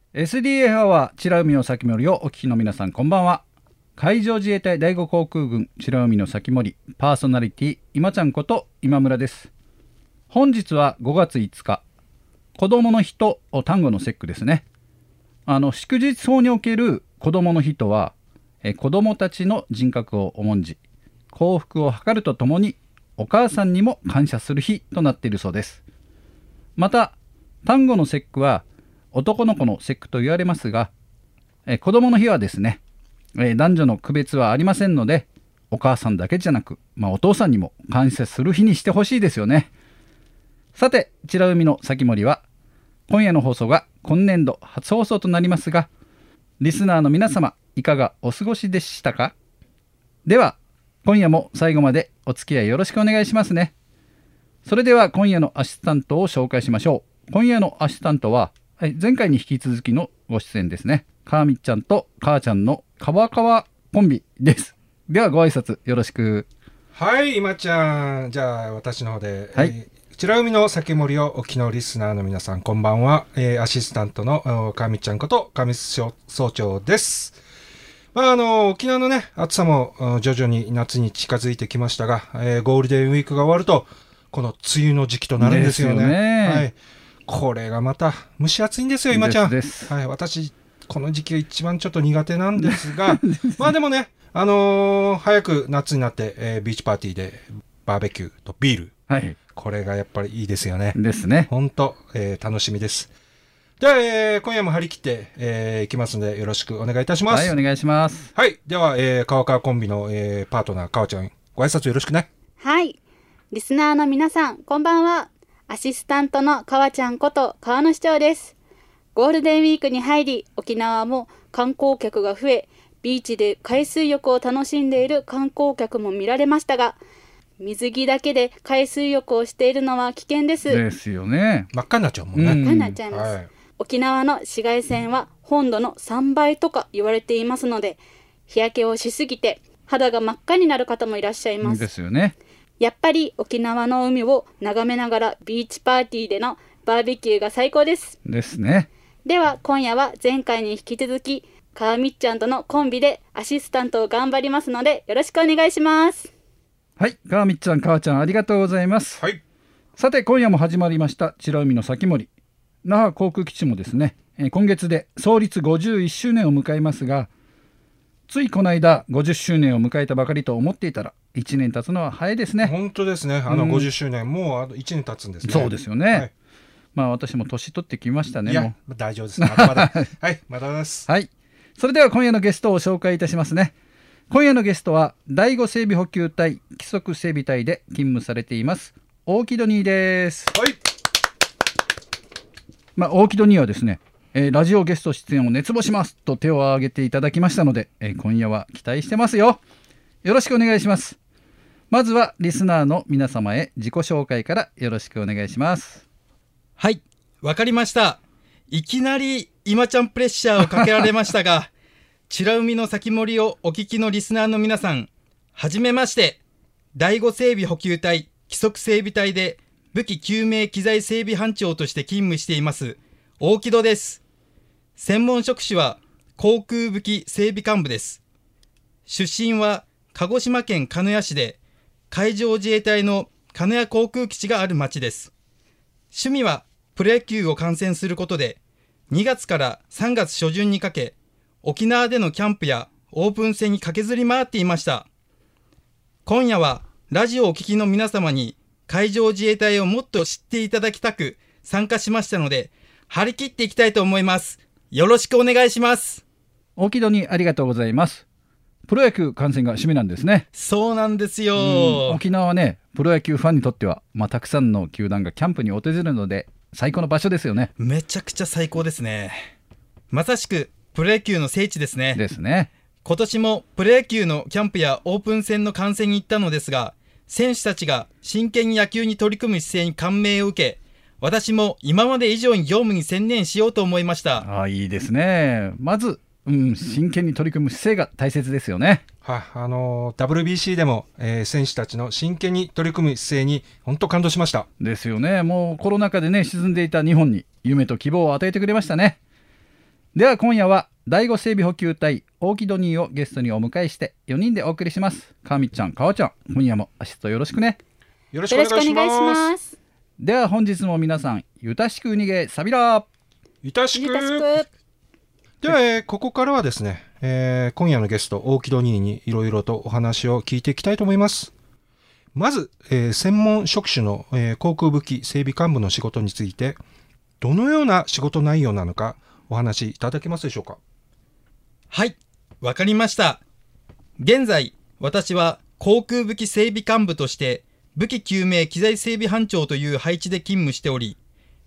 SDA アワー美ら海の先森をお聞きの皆さん、こんばんは。海上自衛隊第5航空軍美ら海の先森パーソナリティ今ちゃんこと今村です。本日は5月5日、子供の日と単語の節句ですね。祝日法における子供の日とは、子供たちの人格を重んじ幸福を図るとともにお母さんにも感謝する日となっているそうです。また単語の節句は男の子の節句と言われますが、子供の日はですね、男女の区別はありませんので、お母さんだけじゃなく、お父さんにも感謝する日にしてほしいですよね。さて、美ら海の先森は今夜の放送が今年度初放送となりますが、リスナーの皆様いかがお過ごしでしたか？では今夜も最後までお付き合いよろしくお願いしますね。それでは今夜のアシスタントを紹介しましょう。今夜のアシスタントは、前回に引き続きのご出演ですね。かーみっちゃんと母ちゃんのかわかわコンビです。ではご挨拶よろしく。 はい、今ちゃん。じゃあ私の方で、 はい、 美ら海の先森をお聞きのリスナーの皆さん、こんばんは。アシスタントのかーみっちゃんこと上総長です。沖縄のね、暑さも徐々に夏に近づいてきましたが、ゴールデンウィークが終わるとこの梅雨の時期となるんですよね。はい、これがまた蒸し暑いんですよ、今ちゃん。はい、私この時期が一番ちょっと苦手なんですがでもね、早く夏になって、ビーチパーティーでバーベキューとビール、 はい、 これがやっぱりいいですよね。 ですね。 本当、楽しみです。では、今夜も張り切って、いきますのでよろしくお願いいたします。 はい、お願いします。 はい、では、川川コンビの、パートナー川ちゃん、ご挨拶よろしくね。 はい、リスナーの皆さんこんばんは。アシスタントの川ちゃんこと川野市長です。ゴールデンウィークに入り、沖縄も観光客が増え、ビーチで海水浴を楽しんでいる観光客も見られましたが、水着だけで海水浴をしているのは危険です。 ですよね。 真っ赤になっちゃうもんね。 真っ赤になっちゃいます、 はい、 沖縄の紫外線は本土の3倍とか言われていますので、日焼けをしすぎて肌が真っ赤になる方もいらっしゃいます。 ですよね。 やっぱり沖縄の海を眺めながらビーチパーティーでのバーベキューが最高です。 ですね。 では今夜は前回に引き続きかーみっちゃんとのコンビでアシスタントを頑張りますのでよろしくお願いします。 はい、かーみっちゃん母ちゃんありがとうございます。 はい、 さて今夜も始まりました美ら海の先森。那覇航空基地もですね、今月で創立51周年を迎えますが、ついこの間50周年を迎えたばかりと思っていたら1年経つのは早いですね。 本当ですね。50周年もう1年経つんですね。 そうですよね。 はい、 私も年取ってきましたね。 いやもう大丈夫です。まだまだはい、まだです。 はい、それでは今夜のゲストを紹介いたしますね。今夜のゲストは第5整備補給隊規則整備隊で勤務されています大木戸ニーです。 はい、 大木戸ニーはですね、ラジオゲスト出演を熱望しますと手を挙げていただきましたので、今夜は期待してますよ。よろしくお願いします。まずはリスナーの皆様へ自己紹介からよろしくお願いします。 はい、わかりました。いきなり今ちゃんプレッシャーをかけられましたが美ら海の先森をお聞きのリスナーの皆さん、はじめまして。第5整備補給隊規則整備隊で武器救命機材整備班長として勤務しています大木戸です。専門職種は航空武器整備幹部です。出身は鹿児島県鹿屋市で、海上自衛隊の鹿屋航空基地がある町です。趣味はプロ野球を観戦することで、2月から3月初旬にかけ、沖縄でのキャンプやオープン戦に駆けずり回っていました。今夜はラジオをお聞きの皆様に海上自衛隊をもっと知っていただきたく参加しましたので、張り切っていきたいと思います。よろしくお願いします。 大木戸にありがとうございます。プロ野球観戦が趣味なんですね。 そうなんですよ。 沖縄はね、プロ野球ファンにとっては、たくさんの球団がキャンプに訪れるので最高の場所ですよね。 めちゃくちゃ最高ですね。まさしくプロ野球の聖地ですね。 ですね。 今年もプロ野球のキャンプやオープン戦の観戦に行ったのですが、選手たちが真剣に野球に取り組む姿勢に感銘を受け、私も今まで以上に業務に専念しようと思いました。 いいですね。まず、真剣に取り組む姿勢が大切ですよね。 WBC でも、選手たちの真剣に取り組む姿勢に本当感動しました。 ですよね。もうコロナ禍でね沈んでいた日本に夢と希望を与えてくれましたね。 では今夜は第5整備補給隊オーキドニーをゲストにお迎えして4人でお送りします。かみちゃん、かわちゃん、今夜もアシストよろしくね。 よろしくお願いします。 では本日も皆さんゆたしくうにげさびらゆたしく。では、ここからはですね、今夜のゲストオーキドニーにいろいろとお話を聞いていきたいと思います。まず、専門職種の、航空武器整備幹部の仕事についてどのような仕事内容なのかお話しいただけますでしょうか。 はい、わかりました。現在私は航空武器整備幹部として武器救命機材整備班長という配置で勤務しており、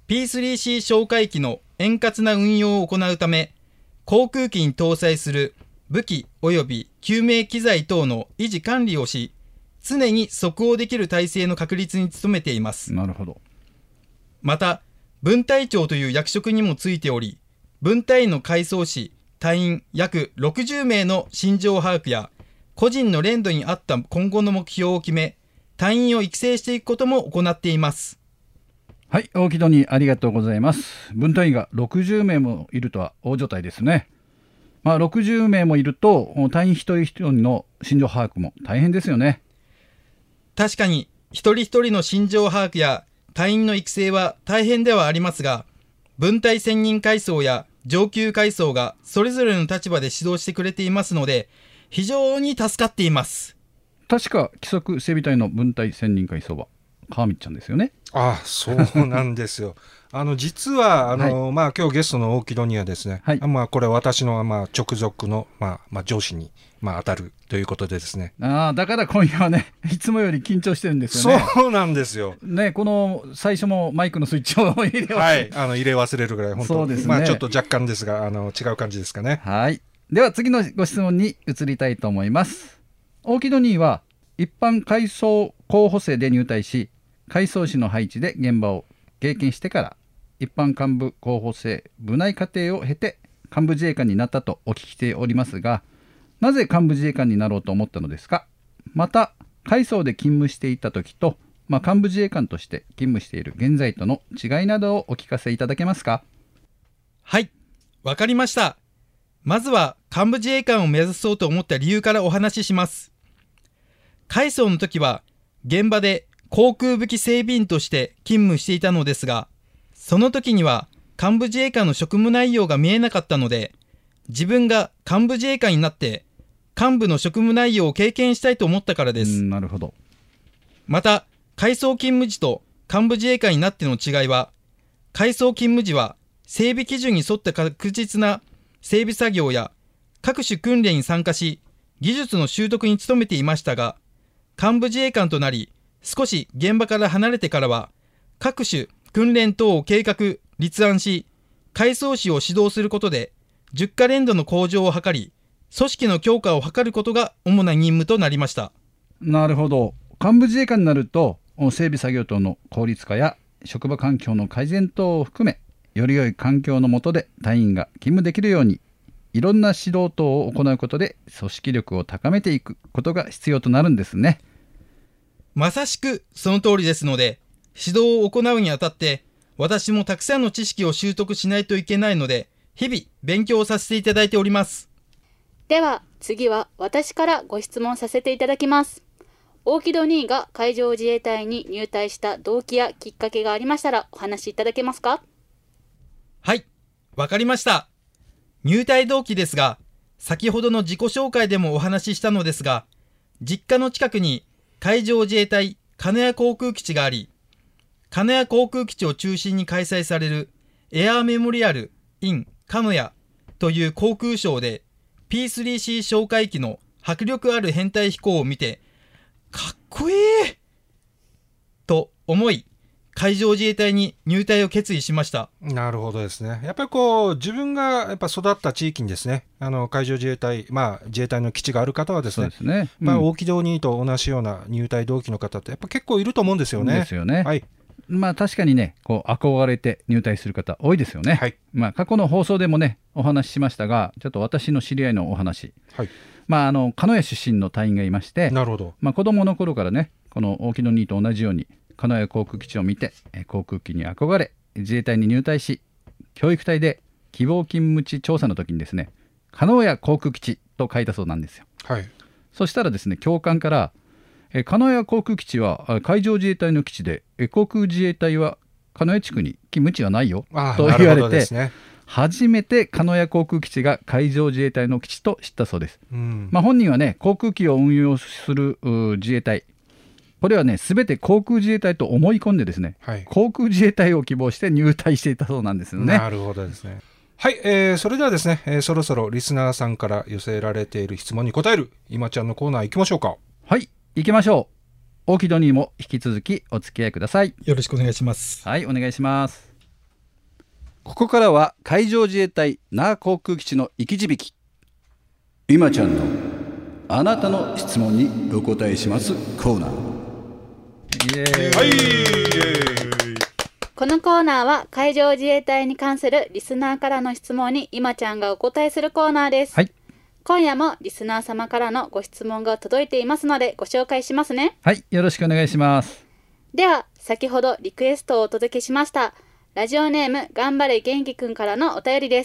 P3C 哨戒機の円滑な運用を行うため、航空機に搭載する武器及び救命機材等の維持管理をし、常に即応できる体制の確立に努めています。 なるほど。 また分隊長という役職にもついており、分隊員の階層士隊員約60名の心情把握や個人の連度に合った今後の目標を決め、隊員を育成していくことも行っています。 はい、オーキドニーありがとうございます。分隊員が60名もいるとは大所帯ですね。60名もいると隊員一人一人の心情把握も大変ですよね。 確かに一人一人の心情把握や隊員の育成は大変ではありますが、分隊専任階層や上級階層がそれぞれの立場で指導してくれていますので、非常に助かっています。 確か規則整備隊の分隊専任階層は川道ちゃんですよね。 そうなんですよ。実は今日ゲストのオーキドニーはですね、これ私の直属の上司に当たるということでですね。 だから今夜はね、いつもより緊張してるんですよね。 そうなんですよ。 ね、この最初もマイクのスイッチを入れ忘れるぐらい本当。そうですね。ちょっと若干ですが違う感じですかね。 はい。では次のご質問に移りたいと思います。オーキドニーは一般階層候補生で入隊し、階層士の配置で現場を経験してから一般幹部候補生部内課程を経て幹部自衛官になったとお聞きしておりますが、なぜ幹部自衛官になろうと思ったのですか。また階層で勤務していた時と、幹部自衛官として勤務している現在との違いなどをお聞かせいただけますか。 はい、わかりました。まずは幹部自衛官を目指そうと思った理由からお話しします。階層の時は現場で航空武器整備員として勤務していたのですが、その時には幹部自衛官の職務内容が見えなかったので、自分が幹部自衛官になって幹部の職務内容を経験したいと思ったからです。 なるほど。 また階層勤務時と幹部自衛官になっての違いは、階層勤務時は整備基準に沿った確実な整備作業や各種訓練に参加し、技術の習得に努めていましたが、幹部自衛官となり少し現場から離れてからは、各種訓練等を計画立案し、階層士を指導することで熟課連度の向上を図り、組織の強化を図ることが主な任務となりました。 なるほど。幹部自衛官になると整備作業等の効率化や職場環境の改善等を含め、より良い環境の下で隊員が勤務できるようにいろんな指導等を行うことで組織力を高めていくことが必要となるんですね。 まさしくその通りですので、指導を行うにあたって私もたくさんの知識を習得しないといけないので、日々勉強させていただいております。 では次は私からご質問させていただきます。オーキドニーが海上自衛隊に入隊した動機やきっかけがありましたらお話しいただけますか。 はい、わかりました。入隊動機ですが、先ほどの自己紹介でもお話ししたのですが、実家の近くに海上自衛隊鹿屋航空基地があり、鹿屋航空基地を中心に開催されるエアーメモリアル in 鹿屋という航空ショーで P3C 哨戒機の迫力ある編隊飛行を見て、かっこいいと思い、海上自衛隊に入隊を決意しました。 なるほどですね。やっぱり自分がやっぱ育った地域にですね、海上自衛隊、自衛隊の基地がある方はですね、オーキドニーと同じような入隊動機の方ってやっぱ結構いると思うんですよね。 ですよね。 はい。 確かにね、憧れて入隊する方多いですよね。 はい。 過去の放送でもねお話ししましたが、ちょっと私の知り合いのお話、 はい。 鹿屋出身の隊員がいまして、 なるほど。 子供の頃からね、このオーキドニーと同じように鹿屋航空基地を見て航空機に憧れ自衛隊に入隊し、教育隊で希望勤務地調査の時にですね、鹿屋航空基地と書いたそうなんですよ。 はい。 そしたらですね、教官から鹿屋航空基地は海上自衛隊の基地で、航空自衛隊は鹿屋地区に勤務地はないよと言われて、初めて鹿屋航空基地が海上自衛隊の基地と知ったそうです。本人はね、航空機を運用する自衛隊、これはね、すべて航空自衛隊と思い込んでですね、航空自衛隊を希望して入隊していたそうなんですよね。 なるほどですね。はい、それではですね、そろそろリスナーさんから寄せられている質問に答える今ちゃんのコーナー行きましょうか。 はい、行きましょう。オキドにも引き続きお付き合いください。 よろしくお願いします。 はい、お願いします。ここからは海上自衛隊那覇航空基地の生き字引。今ちゃんのあなたの質問にお答えしますコーナー。イエーイ。はい。 このコーナーは海上自衛隊に関するリスナーからの質問に今ちゃんがお答えするコーナーです。 はい。 今夜もリスナー様からのご質問が届いていますのでご紹介しますね。 はい、よろしくお願いします。 では先ほどリクエストをお届けしましたラジオネーム頑張れ元気くんからのお便りです。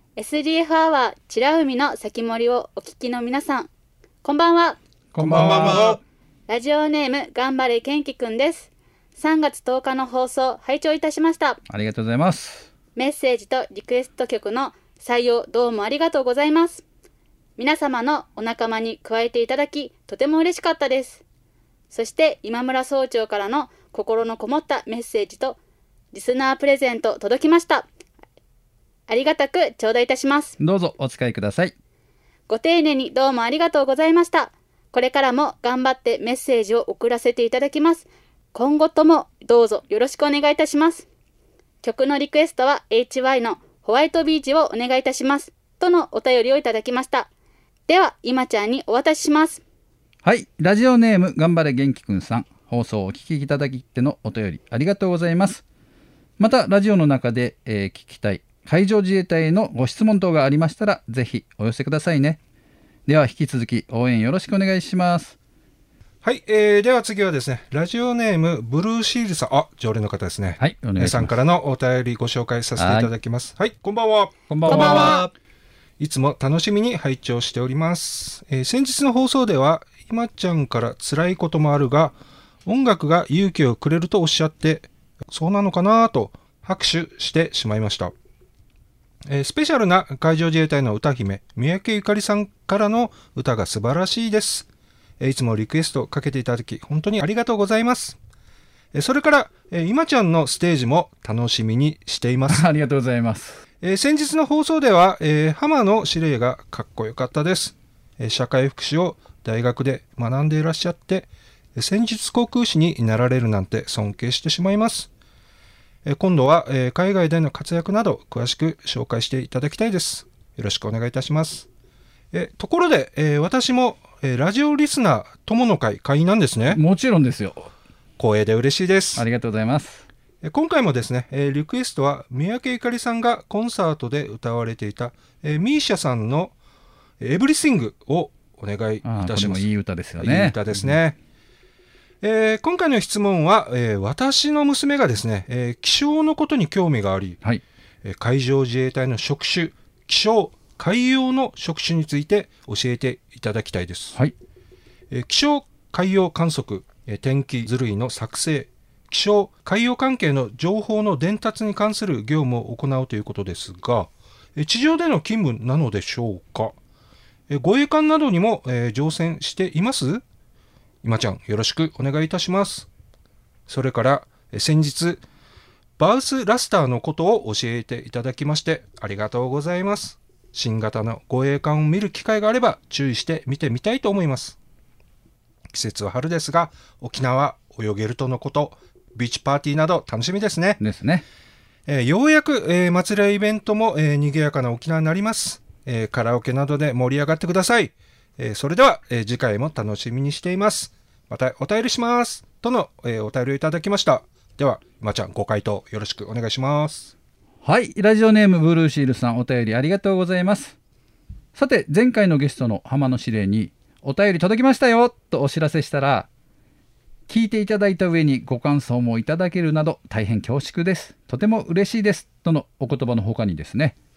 SDF アワーちら海の先森をお聞きの皆さん、こんばんは。 こんばんは。 ラジオネーム頑張れ元気くんです。3月10日の放送拝聴いたしました。 ありがとうございます。 メッセージとリクエスト曲の採用どうもありがとうございます。皆様のお仲間に加えていただきとても嬉しかったです。そして今村総長からの心のこもったメッセージとリスナープレゼント届きました。ありがたく頂戴いたします。 どうぞお使いください。 ご丁寧にどうもありがとうございました。これからも頑張ってメッセージを送らせていただきます。今後ともどうぞよろしくお願いいたします。曲のリクエストは HY のホワイトビーチをお願いいたしますとのお便りをいただきました。では今ちゃんにお渡しします。 はい、ラジオネーム頑張れ元気くんさん、放送をお聞きいただきってのお便りありがとうございます。またラジオの中で、聞きたい海上自衛隊へのご質問等がありましたらぜひお寄せくださいね。では引き続き応援よろしくお願いします。 はい、では次はですね、ラジオネームブルーシールさん、常連の方ですね。 はい、お願いします。 さんからのお便りご紹介させていただきます。はい、こんばんは。 こんばんは。 いつも楽しみに拝聴しております。先日の放送では今ちゃんから辛いこともあるが音楽が勇気をくれるとおっしゃって、そうなのかなと拍手してしまいました。スペシャルな海上自衛隊の歌姫三宅ゆかりさんからの歌が素晴らしいです。いつもリクエストかけていただき本当にありがとうございます。それから今ちゃんのステージも楽しみにしています。 ありがとうございます。 先日の放送では、浜野司令がかっこよかったです。社会福祉を大学で学んでいらっしゃって戦術航空士になられるなんて尊敬してしまいます。今度は、海外での活躍など詳しく紹介していただきたいです。よろしくお願いいたします。ところで、私も、ラジオリスナー友の会会員なんですね。 もちろんですよ。 光栄で嬉しいです。 ありがとうございます。 今回もですね、リクエストは三宅ゆかりさんがコンサートで歌われていた、ミーシャさんのエブリシングをお願いいたします。 これもいい歌ですよね。 いい歌ですね。今回の質問は、私の娘がですね、気象のことに興味があり、 はい、 海上自衛隊の職種、気象、海洋の職種について教えていただきたいです。 はい、 気象、海洋観測、天気図類の作成、気象、海洋関係の情報の伝達に関する業務を行うということですが、地上での勤務なのでしょうか。護衛艦などにも、乗船しています？今ちゃんよろしくお願いいたします。それから先日バウスラスターのことを教えていただきましてありがとうございます。新型の護衛艦を見る機会があれば注意して見てみたいと思います。季節は春ですが沖縄泳げるとのこと、ビーチパーティーなど楽しみですね。 ですね。 ようやく、祭りやイベントも、賑やかな沖縄になります。カラオケなどで盛り上がってください。それでは、次回も楽しみにしています。またお便りしますとの、お便りをいただきました。では今ちゃんご回答よろしくお願いします。 はい、ラジオネームブルーシールさん、お便りありがとうございます。さて前回のゲストの浜野司令にお便り届きましたよとお知らせしたら、聞いていただいた上にご感想もいただけるなど大変恐縮です、とても嬉しいですとのお言葉の他にですね、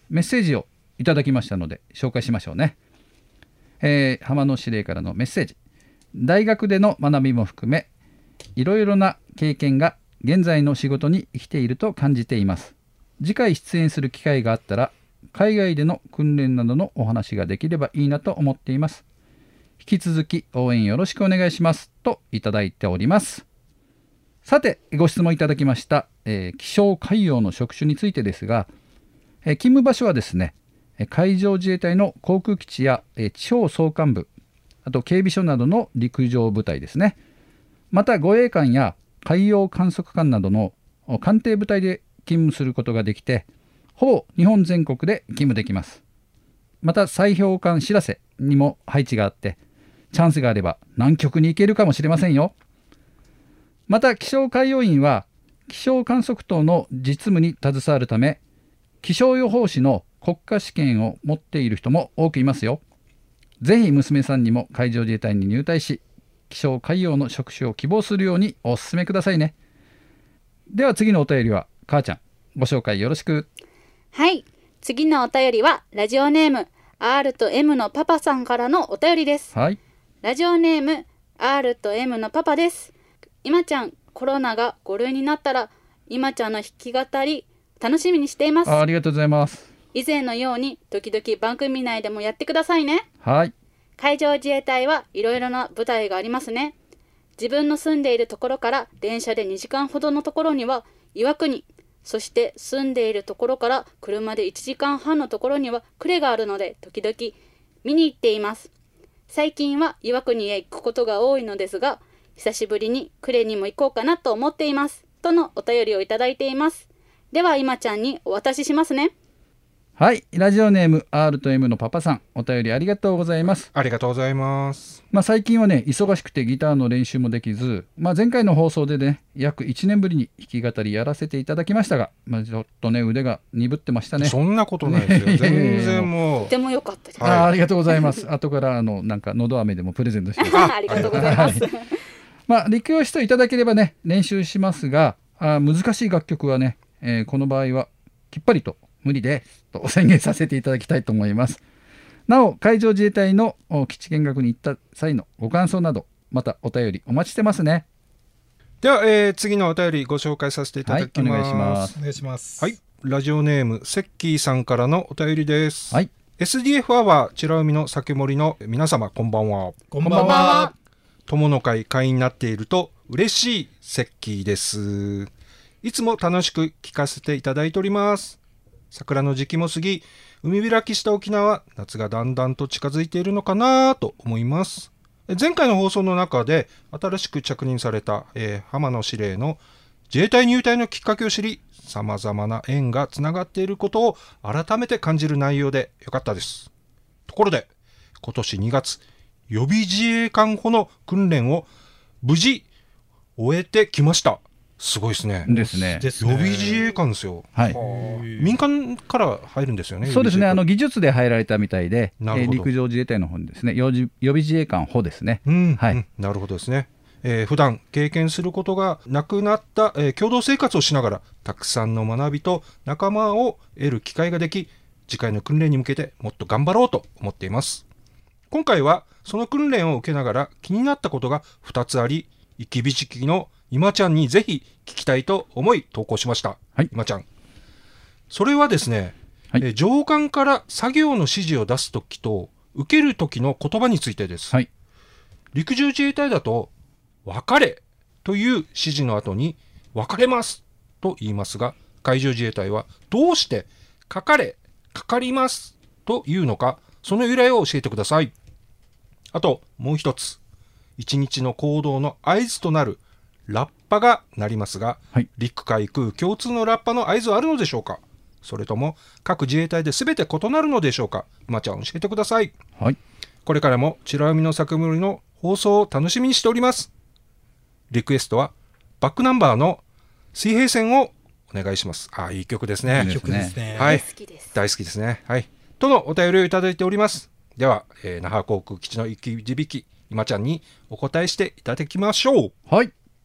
メッセージをいただきましたので紹介しましょうね。浜野司令からのメッセージ。大学での学びも含めいろいろな経験が現在の仕事に生きていると感じています。次回出演する機会があったら海外での訓練などのお話ができればいいなと思っています。引き続き応援よろしくお願いしますといただいております。さてご質問いただきました、気象海洋の職種についてですが、勤務場所はですね、海上自衛隊の航空基地や、地方総監部、あと警備所などの陸上部隊ですね。また護衛艦や海洋観測艦などの艦艇部隊で勤務することができて、ほぼ日本全国で勤務できます。また砕氷艦しらせにも配置があって、チャンスがあれば南極に行けるかもしれませんよ。また気象海洋員は気象観測等の実務に携わるため、気象予報士の国家試験を持っている人も多くいますよ。ぜひ娘さんにも海上自衛隊に入隊し、気象海洋の職種を希望するようにお勧めくださいね。では次のお便りは母ちゃん、ご紹介よろしく。 はい、次のお便りはラジオネーム R と M のパパさんからのお便りです。 はい。 ラジオネーム R と M のパパです。今ちゃん、コロナが5類になったら今ちゃんの弾き語り楽しみにしています。 ありがとうございます。 以前のように時々番組内でもやってくださいね。 はい。 海上自衛隊はいろいろな部隊がありますね。自分の住んでいるところから電車で2時間ほどのところには岩国、そして住んでいるところから車で1時間半のところには呉があるので、時々見に行っています。最近は岩国へ行くことが多いのですが、久しぶりに呉にも行こうかなと思っていますとのお便りをいただいています。では今ちゃんにお渡ししますね。 はい、ラジオネーム R と M のパパさん、お便りありがとうございます。 ありがとうございます。 最近はね、忙しくてギターの練習もできず、前回の放送でね、約1年ぶりに弾き語りやらせていただきましたが、ちょっとね、腕が鈍ってましたね。 そんなことないですよ。全然もう。 とても良かったです。 はいありがとうございます。後からなんかのど飴でもプレゼントします。 ありがとうございます。 リクエストいただければね、練習しますが、難しい楽曲はね、この場合はきっぱりと無理ですと宣言させていただきたいと思います。なお、海上自衛隊の基地見学に行った際のご感想など、またお便りお待ちしてますね。 では、次のお便りご紹介させていただきます。 はい、お願いします。 お願いします。 はい、ラジオネームセッキーさんからのお便りです。 はい。 SDF アワー美ら海の酒盛りの皆様、こんばんは。 こんばんは。 友の会会員になっていると嬉しいセッキーです。いつも楽しく聞かせていただいております。桜の時期も過ぎ、海開きした沖縄、夏がだんだんと近づいているのかなと思います。前回の放送の中で新しく着任された、浜野司令の自衛隊入隊のきっかけを知り、様々な縁がつながっていることを改めて感じる内容でよかったです。ところで、今年2月、予備自衛官補の訓練を無事終えてきました。すごいですね。 ですね。 予備自衛官ですよ。 はい。 民間から入るんですよね。 そうですね。技術で入られたみたいで、陸上自衛隊の方にですね、予備自衛官補ですね。はい。 なるほどですね。普段経験することがなくなった、共同生活をしながら、たくさんの学びと仲間を得る機会ができ、次回の訓練に向けてもっと頑張ろうと思っています。今回はその訓練を受けながら気になったことが2つあり、生きびじきの今ちゃんにぜひ聞きたいと思い投稿しました。 はい、 今ちゃん。それはですね、 はい、 上官から作業の指示を出すときと受けるときの言葉についてです。 はい、 陸上自衛隊だと別れという指示の後に別れますと言いますが、海上自衛隊はどうしてかかれ、かかりますというのか、その由来を教えてください。あともう一つ、一日の行動の合図となるラッパが鳴りますが、 はい、 陸海空共通のラッパの合図はあるのでしょうか。それとも各自衛隊で全て異なるのでしょうか。今ちゃん教えてください。 はい、 これからも美ら海の酒盛りの放送を楽しみにしております。リクエストはバックナンバーの水平線をお願いします。いい曲ですね。 いい曲ですね。 はい、 大好きです。 大好きですね。はい。とのお便りをいただいております。では、那覇航空基地の生き字引今ちゃんにお答えしていただきましょう。 はい。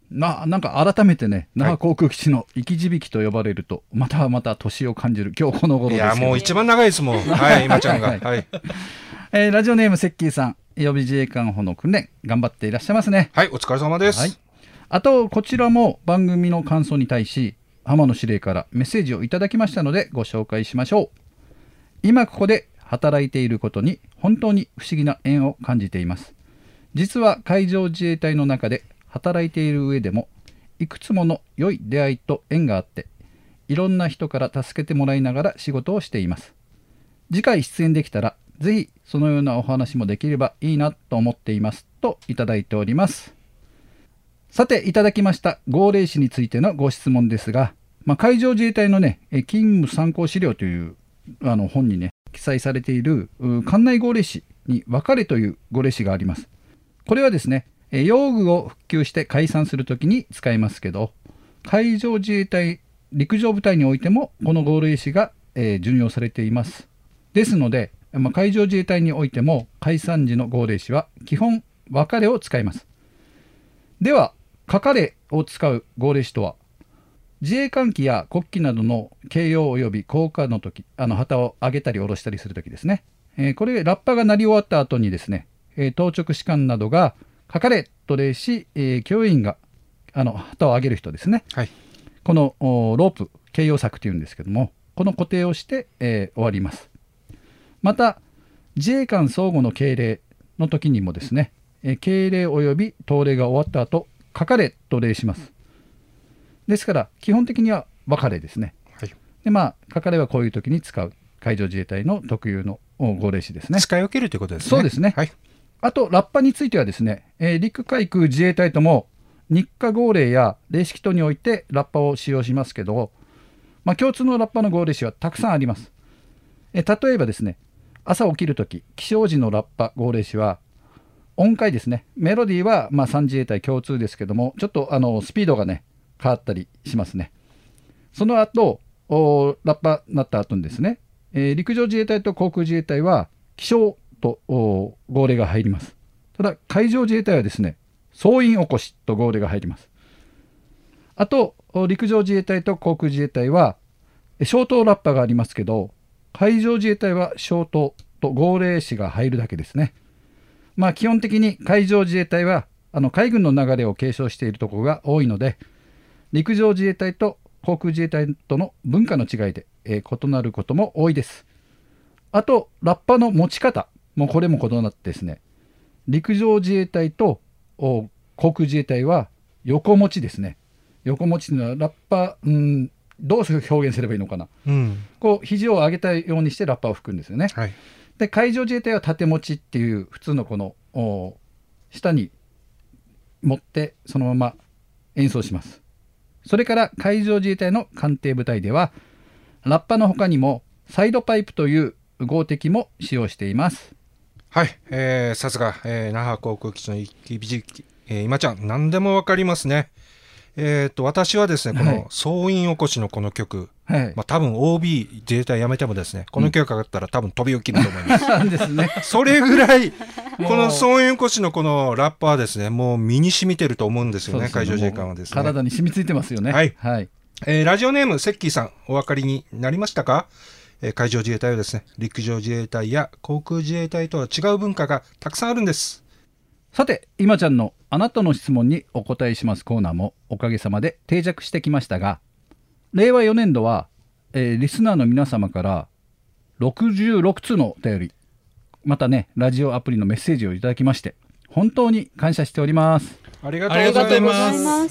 なんか改めてね、那覇航空基地の生き字引と呼ばれると、また年を感じる今日この頃ですけど。 いや、もう一番長いですもん。はい、今ちゃんが。はい。 ラジオネームセッキーさん、予備自衛官補の訓練、頑張っていらっしゃいますね。 はい、お疲れ様です。 はい。あと、こちらも番組の感想に対し、浜野司令からメッセージをいただきましたので、ご紹介しましょう。今ここで働いていることに、本当に不思議な縁を感じています。実は海上自衛隊の中で、働いている上でもいくつもの良い出会いと縁があって、いろんな人から助けてもらいながら仕事をしています。次回出演できたらぜひそのようなお話もできればいいなと思っていますといただいております。さていただきました号令士についてのご質問ですが、海上自衛隊のね勤務参考資料という本にね記載されている艦内号令士に別れという号令士があります。これはですね用具を復旧して解散するときに使いますけど、海上自衛隊陸上部隊においてもこの号令士が、準用されています。ですので、海上自衛隊においても解散時の号令士は基本別れを使います。ではかかれを使う号令士とは、自衛艦機や国旗などの掲揚及び降下の時、旗を上げたり下ろしたりするときですね、これラッパが鳴り終わった後にですね、当直士官などがかかれと令し、教員が旗を上げる人ですね、はい、このロープ掲揚柵というんですけども、この固定をして、終わります。また自衛官相互の敬礼の時にもですね、敬礼及び統礼が終わった後かかれと礼します。ですから基本的には別れですね、はい、でかかれはこういう時に使う海上自衛隊の特有の号令詞ですね。 使い分けるということですね。 そうですね、 はい。 あとラッパについてはですね、陸海空自衛隊とも日課号令や礼式等においてラッパを使用しますけど、共通のラッパの号令詞はたくさんあります。例えばですね、朝起きるとき起床時のラッパ号令詞は音階ですね。メロディーは3自衛隊共通ですけども、ちょっとスピードがね変わったりしますね。その後ラッパになった後にですね、陸上自衛隊と航空自衛隊は起床と号令が入ります。ただ海上自衛隊はですね、総員起こしと号令が入ります。あと陸上自衛隊と航空自衛隊は消灯ラッパがありますけど、海上自衛隊は消灯と号令詞が入るだけですね。基本的に海上自衛隊は海軍の流れを継承しているところが多いので、陸上自衛隊と航空自衛隊との文化の違いで、異なることも多いです。あとラッパの持ち方もこれも異なってですね、陸上自衛隊と航空自衛隊は横持ちですね。横持ちというのはラッパ、どう表現すればいいのかな、こう肘を上げたようにしてラッパを吹くんですよね、はい。で海上自衛隊は縦持ちっていう普通のこの下に持ってそのまま演奏します。それから海上自衛隊の艦艇部隊ではラッパの他にもサイドパイプという号笛も使用しています。 はい、さすが、那覇航空基地の今ちゃん何でもわかりますね。私はですね、この総員起こしのこの曲、はい、多分 OB 自衛隊辞めてもですね、この曲がかかったら多分飛び起きると思います。ですね、それぐらいこの総員起こしのこのラッパはですね、もう身に染みてると思うんですよね。海上自衛官はですね、 体に染みついてますよね。 はい、はい。ラジオネームセッキーさん、お分かりになりましたか？海上自衛隊はですね、陸上自衛隊や航空自衛隊とは違う文化がたくさんあるんです。 さて今ちゃんのあなたの質問にお答えしますコーナーもおかげさまで定着してきましたが、令和4年度は、リスナーの皆様から66通のお便り、またねラジオアプリのメッセージをいただきまして本当に感謝しております。 ありがとうございます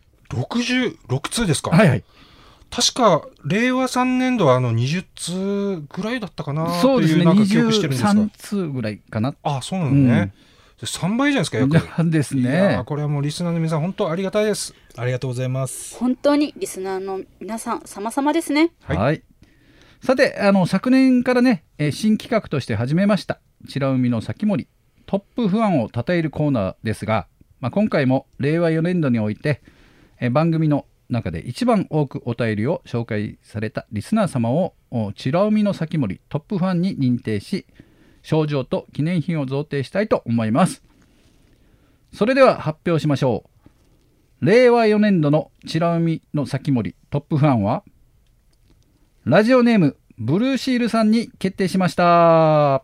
。66通ですか？はいはい。確か令和3年度は20通ぐらいだったかな。 そうですね、 なんか記憶してるんですか？ 23通ぐらいかな。 あ、そうなのね、3倍じゃないですか、約。 ですね。 いやこれはもうリスナーの皆さん本当ありがたいです。 ありがとうございます。 本当にリスナーの皆さん様々ですね。 はい、はい。さて昨年からね新企画として始めました白海の先森トップ不安を称えるコーナーですが、今回も令和4年度において番組の中で一番多くお便りを紹介されたリスナー様を白海の先森トップファンに認定し、賞状と記念品を贈呈したいと思います。それでは発表しましょう。 令和4年度のチラ海の先森トップファンはラジオネームブルーシールさんに決定しました。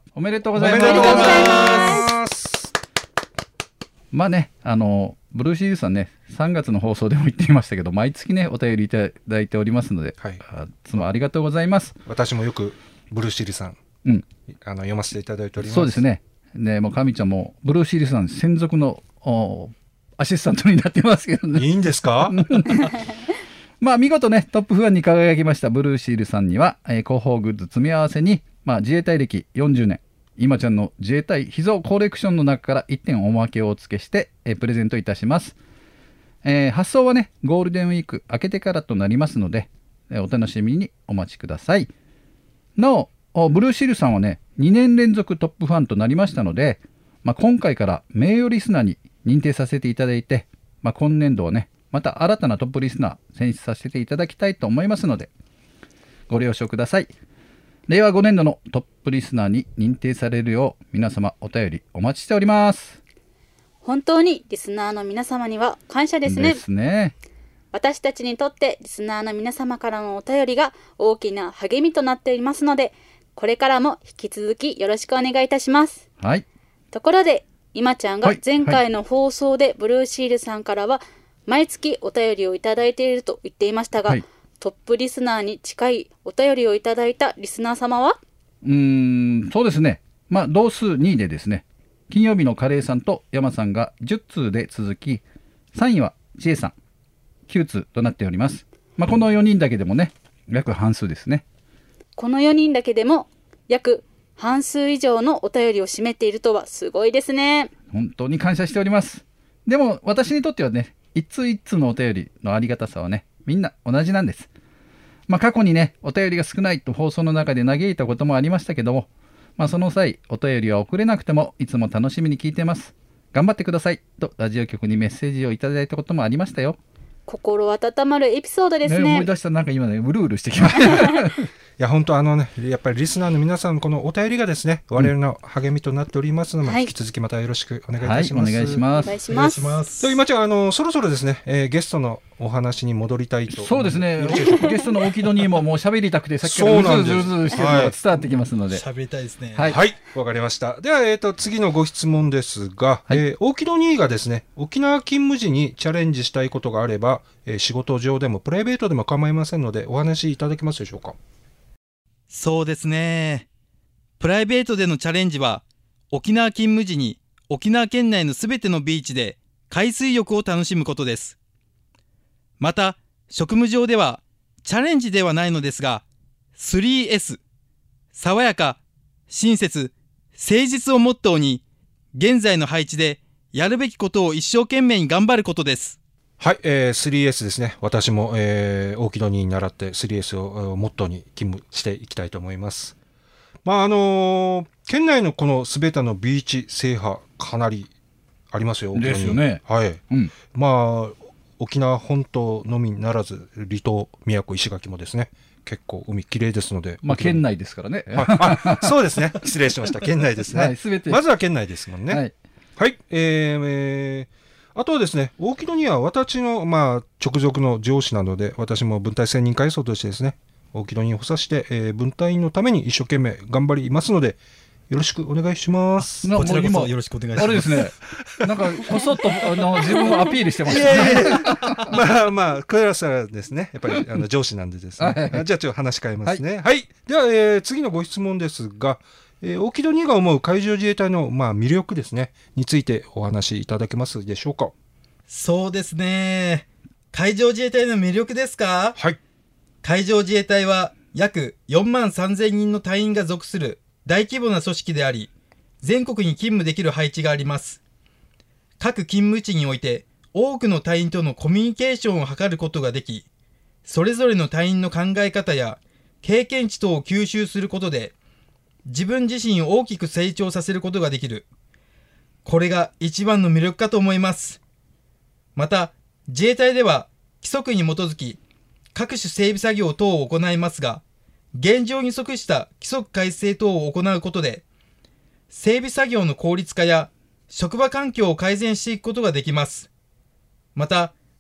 おめでとうございます。 おめでとうございます。 まあね、ブルーシールさんね、3月の放送でも言っていましたけど、毎月ねお便りいただいておりますので、 はい、 いつもありがとうございます。 私もよくブルーシールさん、読ませていただいております。 そうですね。でもう神ちゃんもブルーシールさん専属のアシスタントになってますけどね。 いいんですか？ まあ見事ねトップファンに輝きましたブルーシールさんには、広報グッズ詰め合わせに、自衛隊歴40年今ちゃんの自衛隊秘蔵コレクションの中から1点おまけをお付けして、プレゼントいたします。発送はねゴールデンウィーク明けてからとなりますので、お楽しみにお待ちください。なおブルーシールさんはね2年連続トップファンとなりましたので、今回から名誉リスナーに認定させていただいて、今年度はねまた新たなトップリスナー選出させていただきたいと思いますのでご了承ください。令和5年度のトップリスナーに認定されるよう皆様お便りお待ちしております。 本当にリスナーの皆様には感謝ですね。 ですね。 私たちにとってリスナーの皆様からのお便りが大きな励みとなっていますので、これからも引き続きよろしくお願いいたします。 はい。 ところで今ちゃんが前回の放送でブルーシールさんからは毎月お便りをいただいていると言っていましたが、トップリスナーに近いお便りをいただいたリスナー様はそうですね。同数2位でですね、金曜日のカレーさんと山さんが10通で続き、3位は千恵さん9通となっております。この4人だけでもね約半数ですね。 この4人だけでも約半数以上のお便りを占めているとはすごいですね。 本当に感謝しております。でも私にとってはね一通一通のお便りのありがたさはねみんな同じなんです。過去にねお便りが少ないと放送の中で嘆いたこともありましたけども、その際お便りは送れなくてもいつも楽しみに聞いてます、頑張ってくださいとラジオ局にメッセージをいただいたこともありましたよ。 心温まるエピソードですね。 思い出した。今ねうるうるしてきましたいや本当やっぱりリスナーの皆さんこのお便りがですね我々の励みとなっておりますので、引き続きまたよろしくお願いいたします。 お願いします。 お願いします。 今ちゃんそろそろですね、ゲストのお話に戻りたいと。 そうですね。ゲストの大木戸にももう喋りたくてさっきからうずうずしてるのが伝わってきますので喋りたいですね。 はい、わかりました。では、次のご質問ですが、大木戸兄がですね沖縄勤務時にチャレンジしたいことがあれば、仕事上でもプライベートでも構いませんのでお話しいただけますでしょうか。 そうですね。プライベートでのチャレンジは沖縄勤務時に沖縄県内のすべてのビーチで海水浴を楽しむことです。また職務上ではチャレンジではないのですが 3S 爽やか、親切、誠実をモットーに現在の配置でやるべきことを一生懸命に頑張ることです。 はい、3S ですね。私も、大木戸に習って 3S をモットーに勤務していきたいと思います。県内のこのすべてのビーチ制覇かなりありますよ。 ですよね。 はい。沖縄本島のみならず離島、宮古、石垣もですね結構海きれいですので、 県内ですからね。 そうですね。失礼しました。県内ですね。 全てまずは県内ですもんね。はい。あとはですね、大木戸には私の、直属の上司なので、私も分隊専任階層としてですね、大木戸に補佐して、分隊員のために一生懸命頑張りますので、よろしくお願いします。 こちらこそよろしくお願いします。 あれですね、こそっと自分をアピールしてますね。 クラスはですね、やっぱり上司なんでですね。じゃあちょっと話変えますね。はい。では、次のご質問ですが、大木戸にが思う海上自衛隊の、魅力ですねについてお話しいただけますでしょうか。 そうですね。海上自衛隊の魅力ですか。 はい。 海上自衛隊は約4万3000人の隊員が属する大規模な組織であり、全国に勤務できる配置があります。各勤務地において多くの隊員とのコミュニケーションを図ることができ、それぞれの隊員の考え方や経験値等を吸収することで自分自身を大きく成長させることができる。これが一番の魅力かと思います。また、自衛隊では規則に基づき各種整備作業等を行いますが、現状に即した規則改正等を行うことで、整備作業の効率化や職場環境を改善していくことができます。また、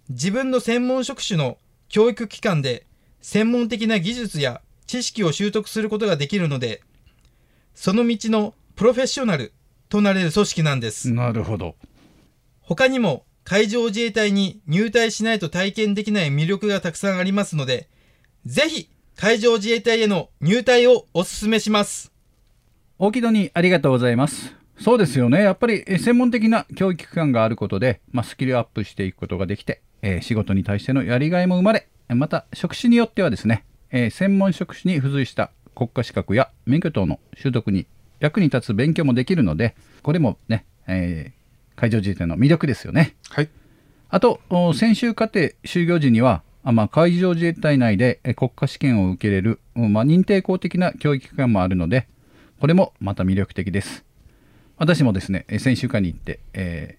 自分の専門職種の教育機関で専門的な技術や知識を習得することができるので、その道のプロフェッショナルとなれる組織なんです。 なるほど。 他にも海上自衛隊に入隊しないと体験できない魅力がたくさんありますので、ぜひ海上自衛隊への入隊をお勧めします。 大木戸にありがとうございます。そうですよね。やっぱり専門的な教育機関があることで、スキルアップしていくことができて、仕事に対してのやりがいも生まれ、また職種によってはですね、専門職種に付随した国家資格や免許等の習得に役に立つ勉強もできるので、これもね、海上自衛隊の魅力ですよね。 はい。 あと専修課程修行時には、海上自衛隊内で国家試験を受けれる、認定公的な教育機関もあるので、これもまた魅力的です。私もですね、専修課に行って、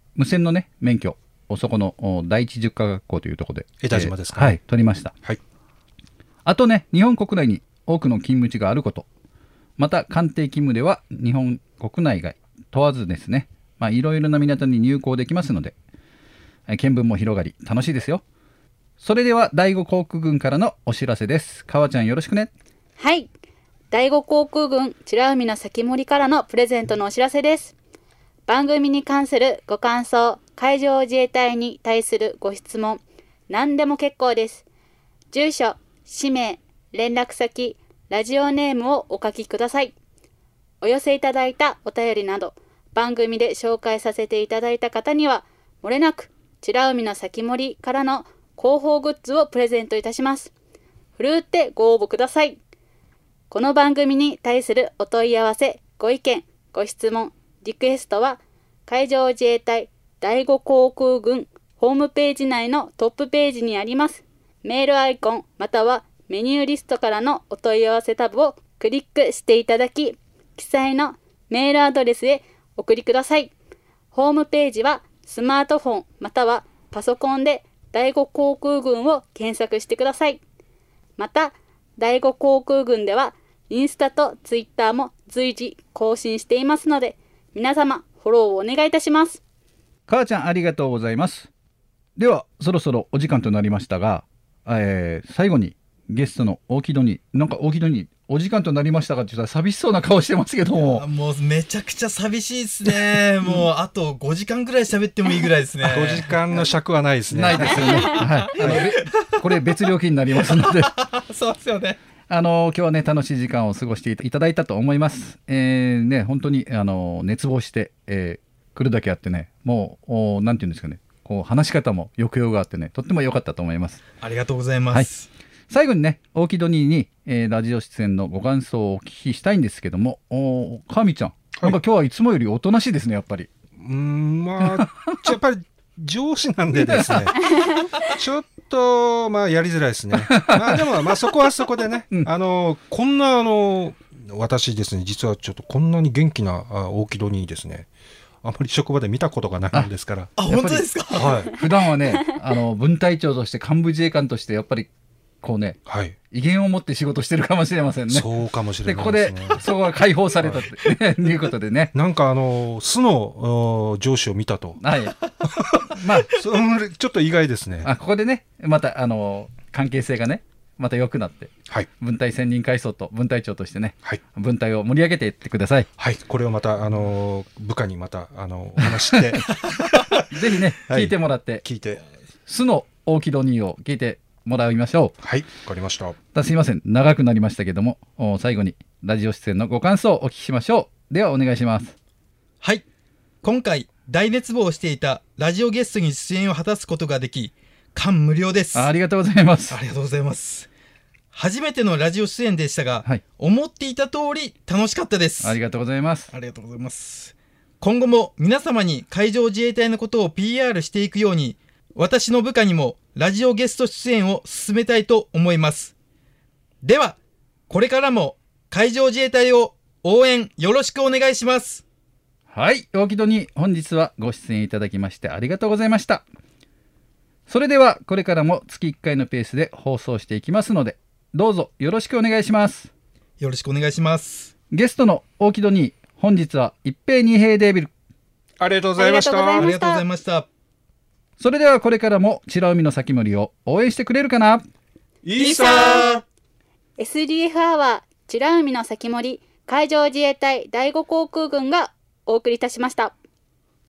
無線のね免許をそこの第一塾科学校というところで江田島ですか、ね、 はい、取りました。 はい。 あとね、日本国内に多くの勤務地があること、また艦艇勤務では日本国内外問わずですね、いろいろな港に入港できますので、見聞も広がり楽しいですよ。それでは第5航空軍からのお知らせです。川ちゃんよろしくね。 はい。第5航空軍白海の先森からのプレゼントのお知らせです。番組に関するご感想、海上自衛隊に対するご質問、何でも結構です。住所、氏名、連絡先、ラジオネームをお書きください。お寄せいただいたお便りなど、番組で紹介させていただいた方には、もれなく、白海の先森からの広報グッズをプレゼントいたします。ふるってご応募ください。この番組に対するお問い合わせ、ご意見、ご質問、リクエストは、海上自衛隊第5航空軍ホームページ内のトップページにあります。メールアイコンまたはメニューリストからのお問い合わせタブをクリックしていただき、記載のメールアドレスへお送りください。ホームページはスマートフォンまたはパソコンで第5航空軍を検索してください。また、第5航空軍ではインスタとツイッターも随時更新していますので、皆様フォローをお願いいたします。 川ちゃんありがとうございます。ではそろそろお時間となりましたが、最後にゲストの大木戸にお時間となりましたがって言ったら寂しそうな顔してますけども、 もうめちゃくちゃ寂しいですね。もうあと5時間ぐらい喋ってもいいぐらいですね。 5時間の尺はないですね。 ないですよね。はい、これ別料金になりますのでそうですよね。 今日はね楽しい時間を過ごしていただいたと思います。本当に熱望して、来るだけあってね、もうなんていうんですかね、こう話し方も抑揚があってね、とっても良かったと思います。 ありがとうございます。 はい、最後にね、大木戸に、ラジオ出演のご感想をお聞きしたいんですけども、川見ちゃん、なんか今日はいつもよりおとなしいですね、やっぱり。 やっぱり上司なんでですねちょっとやりづらいですね。でもそこはそこでね、こんな私ですね、実はちょっとこんなに元気な大木戸にですね、あまり職場で見たことがないもんですから。 本当ですか。 はい、普段はね分隊長として幹部自衛官としてやっぱりこうね、 はい、 威厳を持って仕事してるかもしれませんね。 そうかもしれないですね。 でここでそこが解放されたって、いうことでね、 なんか素の上司を見たと、 はい、 ちょっと意外ですね。 ここでねまた関係性がねまた良くなって、 はい、 分隊専任階層と分隊長としてね、 はい、 分隊を盛り上げていってください。 はい、これをまた部下にまたお話してぜひね、 はい、 聞いてもらって聞いて素の大木戸にを聞いてもらいましょう。 はい、わかりました。 すいません、長くなりましたけども、最後にラジオ出演のご感想をお聞きしましょう。ではお願いします。 はい、今回大熱望していたラジオゲストに出演を果たすことができ感無量です。 ありがとうございます。 ありがとうございます。初めてのラジオ出演でしたが、 はい、 思っていた通り楽しかったです。 ありがとうございます。 ありがとうございます。今後も皆様に海上自衛隊のことを PR していくように、私の部下にもラジオゲスト出演を進めたいと思います。ではこれからも海上自衛隊を応援よろしくお願いします。 はい、大木戸に本日はご出演いただきましてありがとうございました。それではこれからも月1回のペースで放送していきますので、どうぞよろしくお願いします。 よろしくお願いします。 ゲストの大木戸に本日は一平二平デービル、 ありがとうございました。 ありがとうございました。 それではこれからも美ら海の咲森を応援してくれるかな。 いいさ SDF アワー美ら海の咲森海上自衛隊第5航空群がお送りいたしました。